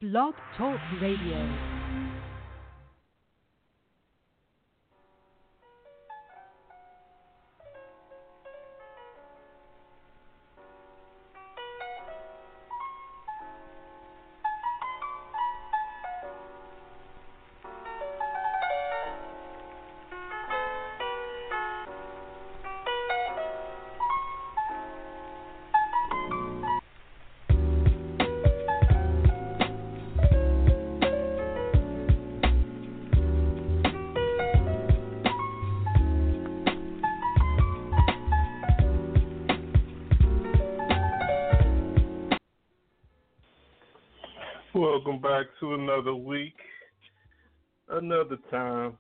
Blog Talk Radio. Welcome back to another week, another time,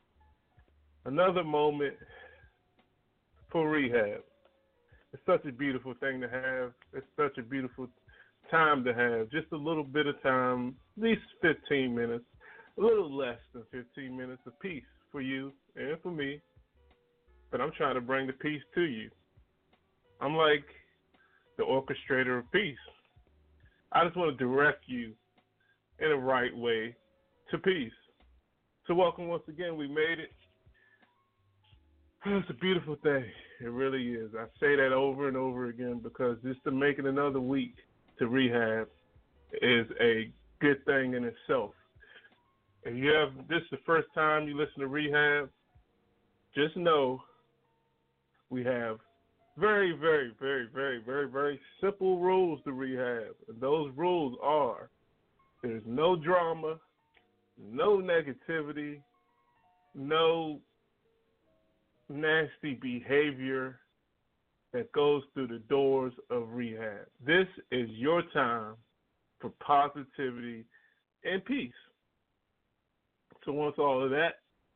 another moment for rehab. It's such a beautiful thing to have. It's such a beautiful time to have. Just a little bit of time, at least 15 minutes, a little less than 15 minutes of peace for you and for me. But I'm trying to bring the peace to you. I'm like the orchestrator of peace. I just want to direct you in the right way to peace. So welcome once again. We made it. It's a beautiful thing. It really is. I say that over and over again because just to make it another week to rehab is a good thing in itself. If you have this the first time you listen to rehab, just know we have very, very, very, very, very, very simple rules to rehab. And those rules are: there's no drama, no negativity, no nasty behavior that goes through the doors of rehab. This is your time for positivity and peace. So once all of that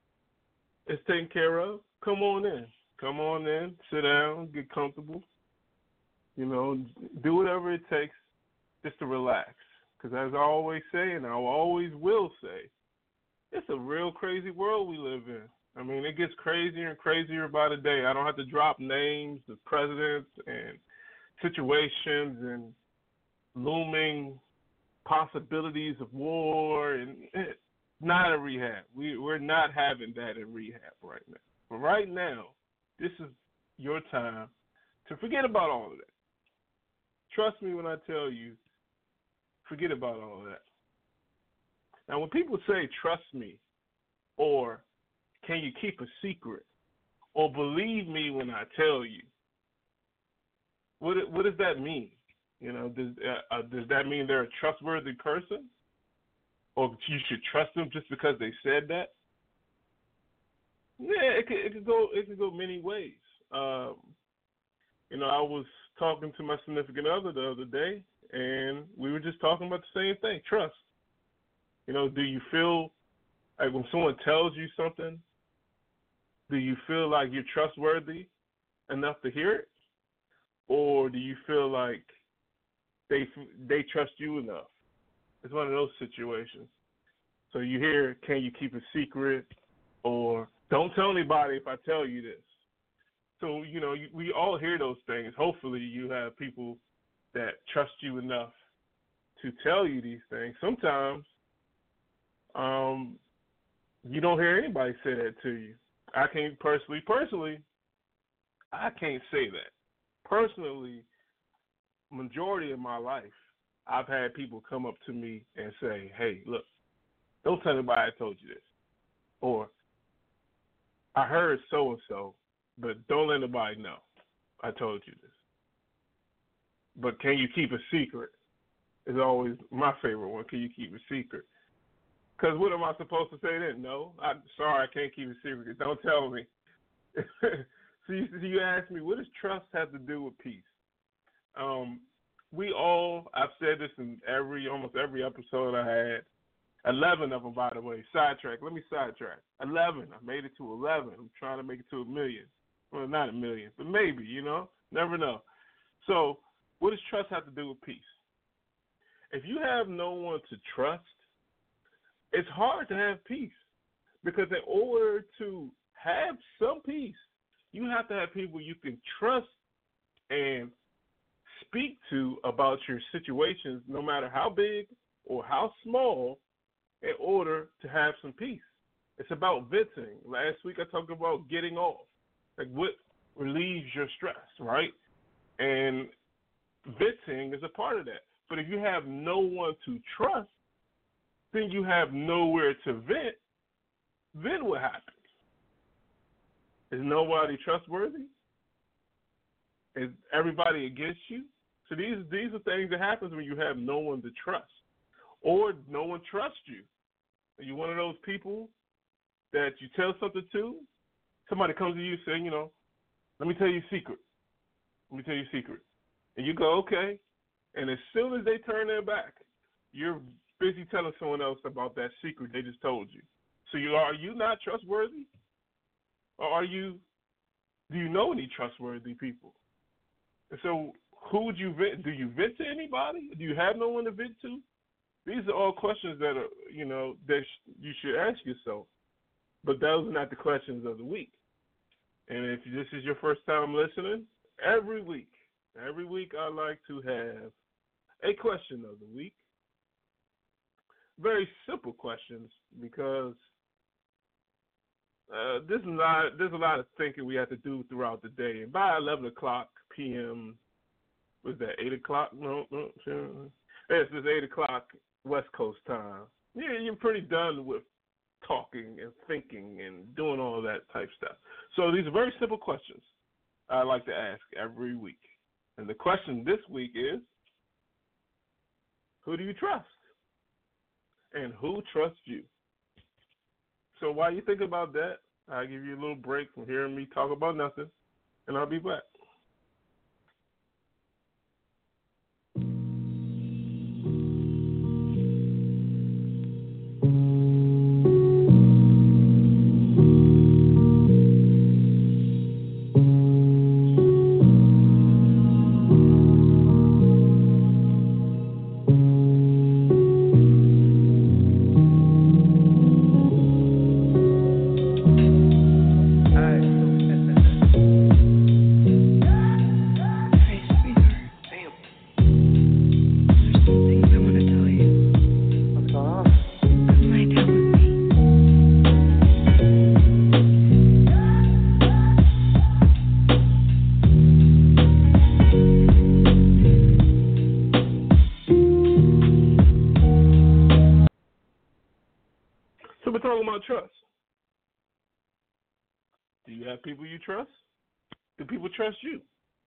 is taken care of, come on in. Come on in, sit down, get comfortable. You know, do whatever it takes just to relax. Because as I always say, and I always will say, it's a real crazy world we live in. I mean, it gets crazier and crazier by the day. I don't have to drop names of presidents and situations and looming possibilities of war. And not a rehab. We're not having that in rehab right now. But right now, this is your time to forget about all of that. Trust me when I tell you, forget about all of that. Now, when people say, trust me, or can you keep a secret, or believe me when I tell you, what does that mean? You know, does that mean they're a trustworthy person? Or you should trust them just because they said that? Yeah, it could go many ways. You know, I was talking to my significant other the other day, and we were just talking about the same thing, trust. You know, do you feel like when someone tells you something, do you feel like you're trustworthy enough to hear it? Or do you feel like they trust you enough? It's one of those situations. So you hear, can you keep a secret? Or don't tell anybody if I tell you this. So, you know, we all hear those things. Hopefully you have people that trust you enough to tell you these things. Sometimes you don't hear anybody say that to you. I can't personally, I can't say that. Personally, majority of my life, I've had people come up to me and say, hey, look, don't tell anybody I told you this. Or, I heard so-and-so, but don't let anybody know I told you this. But can you keep a secret? Is always my favorite one. Can you keep a secret? Because what am I supposed to say then? No, I'm sorry, I can't keep a secret. Don't tell me. So you asked me, what does trust have to do with peace? We all, I've said this in almost every episode I had, 11 of them, by the way. Let me sidetrack. 11. I made it to 11. I'm trying to make it to 1 million. Well, not 1 million, but maybe, you know. Never know. So what does trust have to do with peace? If you have no one to trust, it's hard to have peace. Because in order to have some peace, you have to have people you can trust and speak to about your situations, no matter how big or how small in order to have some peace. It's about venting. Last week I talked about getting off, like what relieves your stress, right? And venting is a part of that. But if you have no one to trust, then you have nowhere to vent. Then what happens? Is nobody trustworthy? Is everybody against you? So these are things that happens when you have no one to trust, or no one trusts you. Are you one of those people that you tell something to? Somebody comes to you saying, let me tell you a secret. Let me tell you a secret. And you go, okay. And as soon as they turn their back, you're busy telling someone else about that secret they just told you. So are you not trustworthy? Or do you know any trustworthy people? And so who would you vent? Do you vent to anybody? Do you have no one to vent to? These are all questions that are, that you should ask yourself. But those are not the questions of the week. And if this is your first time listening, every week I like to have a question of the week. Very simple questions, because there's a lot of thinking we have to do throughout the day. And by 11 o'clock p.m., was that 8 o'clock? No. It's 8 o'clock West Coast time. Yeah, you're pretty done with talking and thinking and doing all that type stuff. So these are very simple questions I like to ask every week. And the question this week is, who do you trust? And who trusts you? So while you think about that, I'll give you a little break from hearing me talk about nothing, and I'll be back. So we're talking about trust. Do you have people you trust? Do people trust you?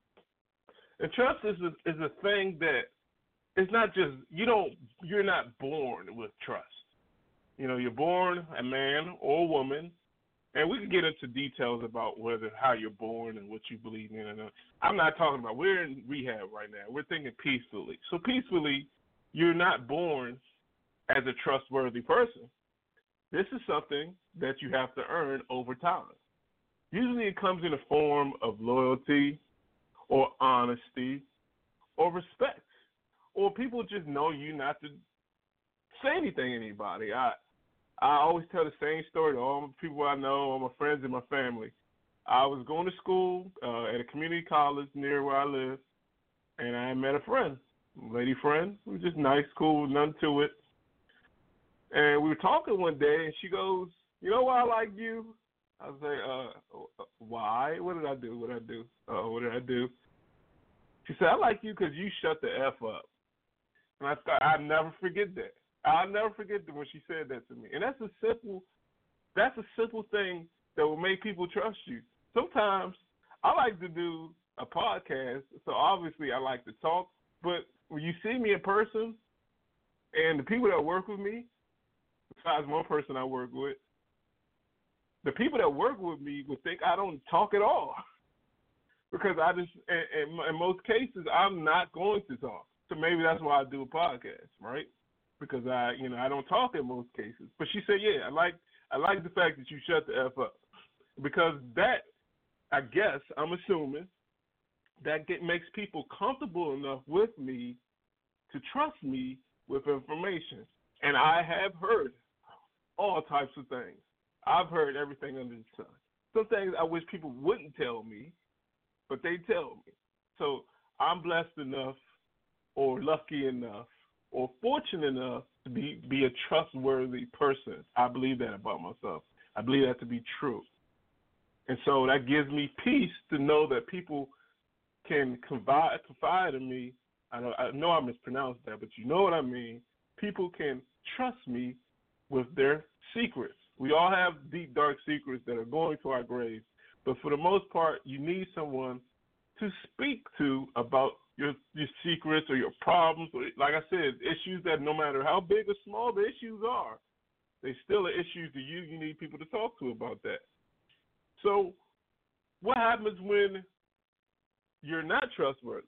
And trust is a thing that it's not just you're not born with trust. You're born a man or a woman, and we can get into details about how you're born and what you believe in. And I'm not talking about, we're in rehab right now. We're thinking peacefully. So peacefully, you're not born as a trustworthy person. This is something that you have to earn over time. Usually it comes in the form of loyalty or honesty or respect. Or people just know you not to say anything to anybody. I always tell the same story to all the people I know, all my friends and my family. I was going to school at a community college near where I live, and I met a friend, a lady friend. It was just nice, cool, nothing to it. And we were talking one day, and she goes, "You know why I like you?" I was like, "Why? What did I do? What did I do?" She said, "I like you because you shut the F up." And I thought, I'll never forget that. I'll never forget that when she said that to me. And that's a simple thing that will make people trust you. Sometimes I like to do a podcast, so obviously I like to talk. But when you see me in person, and the people that work with me, besides one person I work with, the people that work with me would think I don't talk at all. Because I just, in most cases, I'm not going to talk. So maybe that's why I do a podcast, right? Because I don't talk in most cases. But she said, yeah, I like the fact that you shut the F up. Because that, I guess, I'm assuming, that makes people comfortable enough with me to trust me with information. And I have heard all types of things. I've heard everything under the sun. Some things I wish people wouldn't tell me, but they tell me. So I'm blessed enough or lucky enough or fortunate enough to be a trustworthy person. I believe that about myself. I believe that to be true. And so that gives me peace to know that people can confide in me. I know I mispronounced that, but you know what I mean. People can trust me with their secrets. We all have deep, dark secrets that are going to our graves. But for the most part, you need someone to speak to about your secrets or your problems. Or, like I said, issues that no matter how big or small the issues are, they still are issues to you. You need people to talk to about that. So what happens when you're not trustworthy?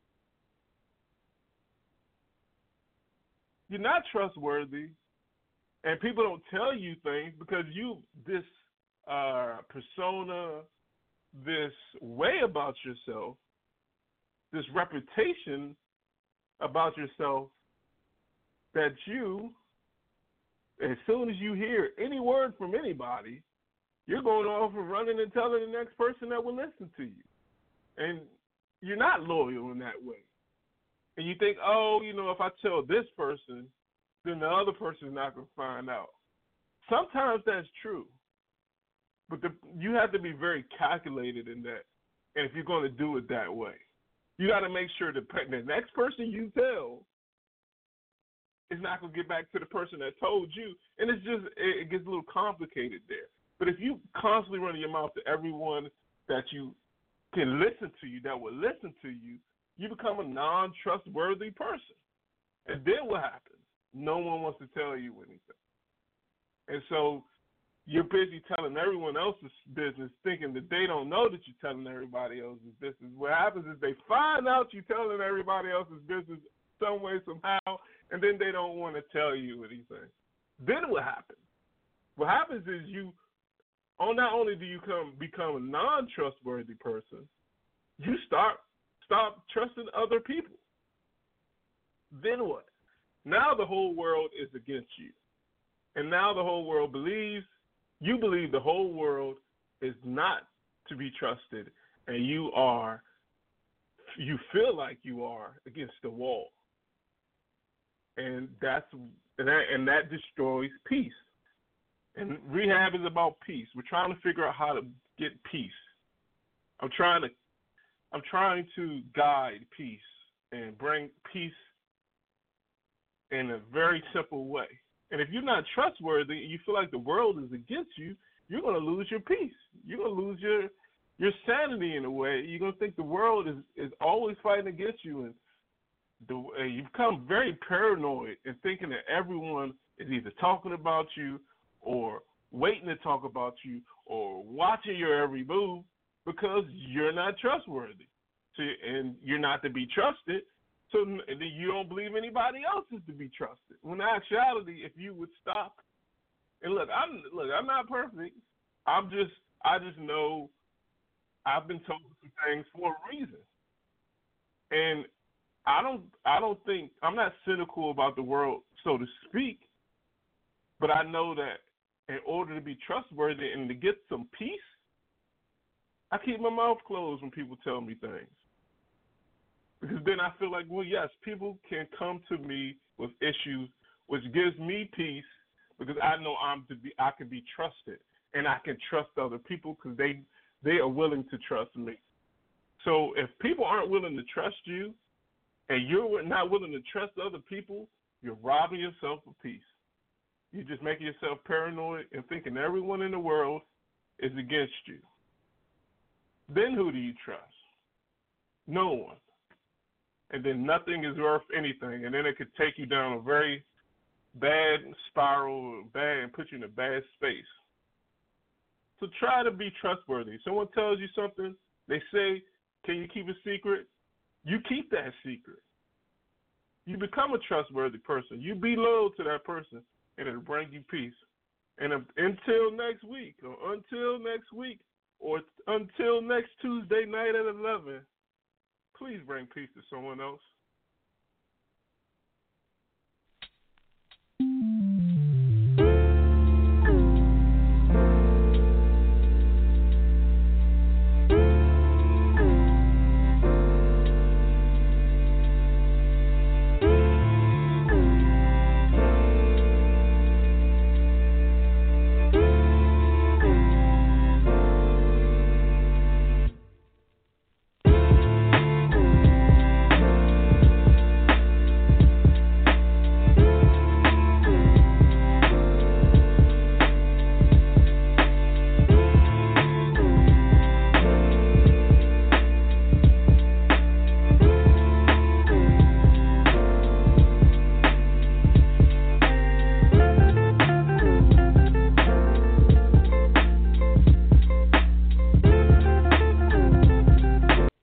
You're not trustworthy, and people don't tell you things because this persona, this way about yourself, this reputation about yourself that you, as soon as you hear any word from anybody, you're going off and running and telling the next person that will listen to you. And you're not loyal in that way. And you think, oh, if I tell this person, then the other person's not going to find out. Sometimes that's true. But you have to be very calculated in that. And if you're going to do it that way, you got to make sure the next person you tell is not going to get back to the person that told you. And it gets a little complicated there. But if you constantly run your mouth to everyone that you can listen to you, that will listen to you, you become a non-trustworthy person. And then what happens? No one wants to tell you anything. And so you're busy telling everyone else's business, thinking that they don't know that you're telling everybody else's business. What happens is they find out you're telling everybody else's business some way, somehow, and then they don't want to tell you anything. Then what happens? What happens is not only do you become a non-trustworthy person, you stop trusting other people. Then what? Now the whole world is against you. And now the whole world you believe the whole world is not to be trusted, and you feel like you are against the wall. And that destroys peace. And rehab is about peace. We're trying to figure out how to get peace. I'm trying to guide peace and bring peace in a very simple way. And if you're not trustworthy, you feel like the world is against you, you're going to lose your peace. You're going to lose your sanity in a way. You're going to think the world is always fighting against you, and you become very paranoid and thinking that everyone is either talking about you or waiting to talk about you or watching your every move because you're not trustworthy. So, and you're not to be trusted, so you don't believe anybody else is to be trusted. When in actuality, if you would stop and look, I'm not perfect. I just know I've been told some things for a reason. And I don't think I'm not cynical about the world, so to speak, but I know that in order to be trustworthy and to get some peace, I keep my mouth closed when people tell me things. Because then I feel like, well, yes, people can come to me with issues, which gives me peace because I know I can be trusted, and I can trust other people because they are willing to trust me. So if people aren't willing to trust you, and you're not willing to trust other people, you're robbing yourself of peace. You're just making yourself paranoid and thinking everyone in the world is against you. Then who do you trust? No one. And then nothing is worth anything, and then it could take you down a very bad spiral, and put you in a bad space. So try to be trustworthy. Someone tells you something, they say, can you keep a secret? You keep that secret. You become a trustworthy person. You be loyal to that person, and it'll bring you peace. And until next week, or until next Tuesday night at 11, please bring peace to someone else.